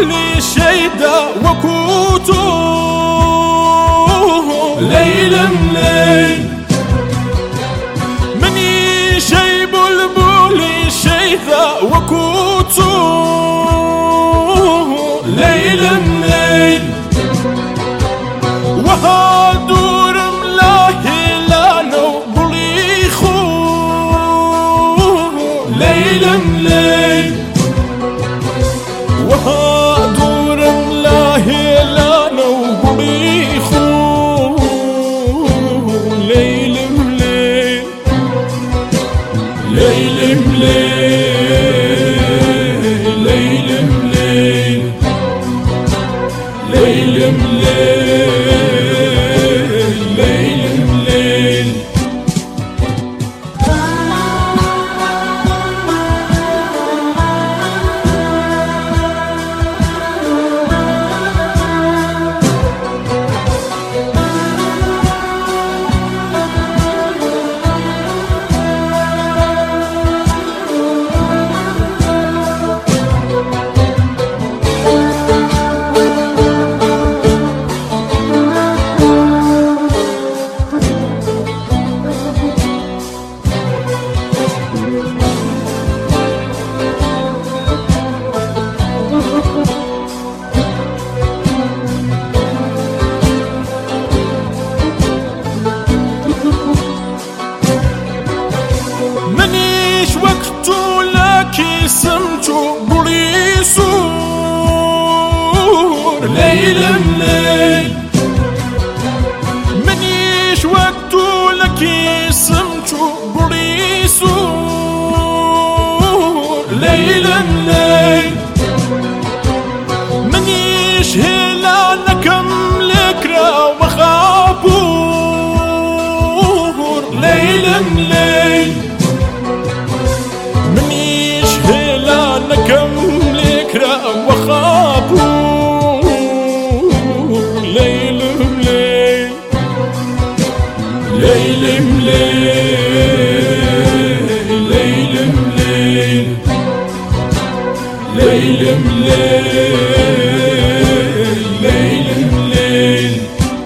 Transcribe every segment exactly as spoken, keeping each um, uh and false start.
بلبلي شيدا وكوتو ليل مليل مني شي بلبلي شيدا وكوتو ليل مليل وهادور ملاهي لانو بليخو ليل مليل وهادور ملاهي لانو بليخو ليل مليل ليل مليل ليل مليل ليل مليل ليل مليل منيش وقتو لكي سمتو بوليسور ليل مليل منيش وقتو لكي سمتو بوليسور ليل مليل منيش هلا نكم لكرا وخابور ليل مليل منيش هلا نكم لكرا وخابور ليل مليل ليل مليل ليل مليل ليل مليل ليل مليل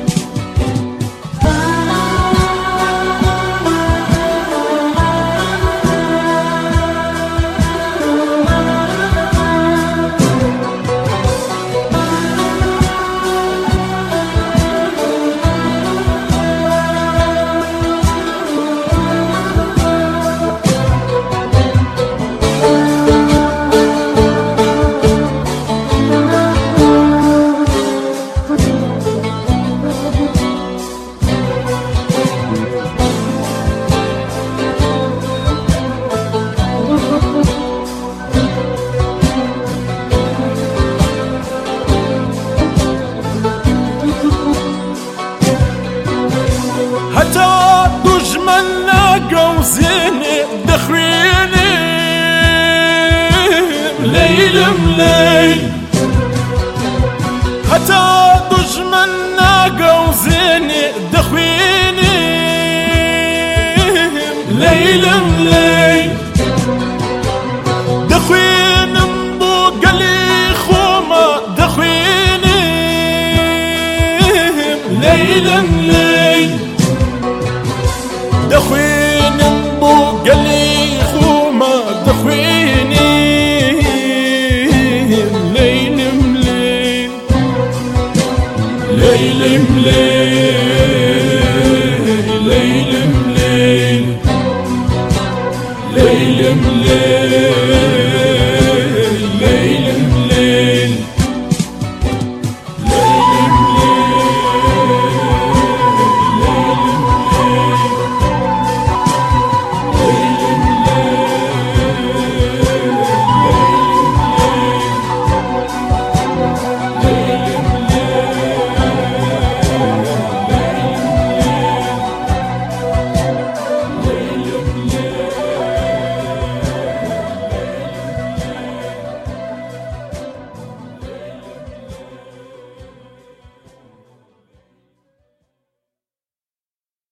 حتى دجمن لاقو زيني دخويني ليل مليل حتى دجمن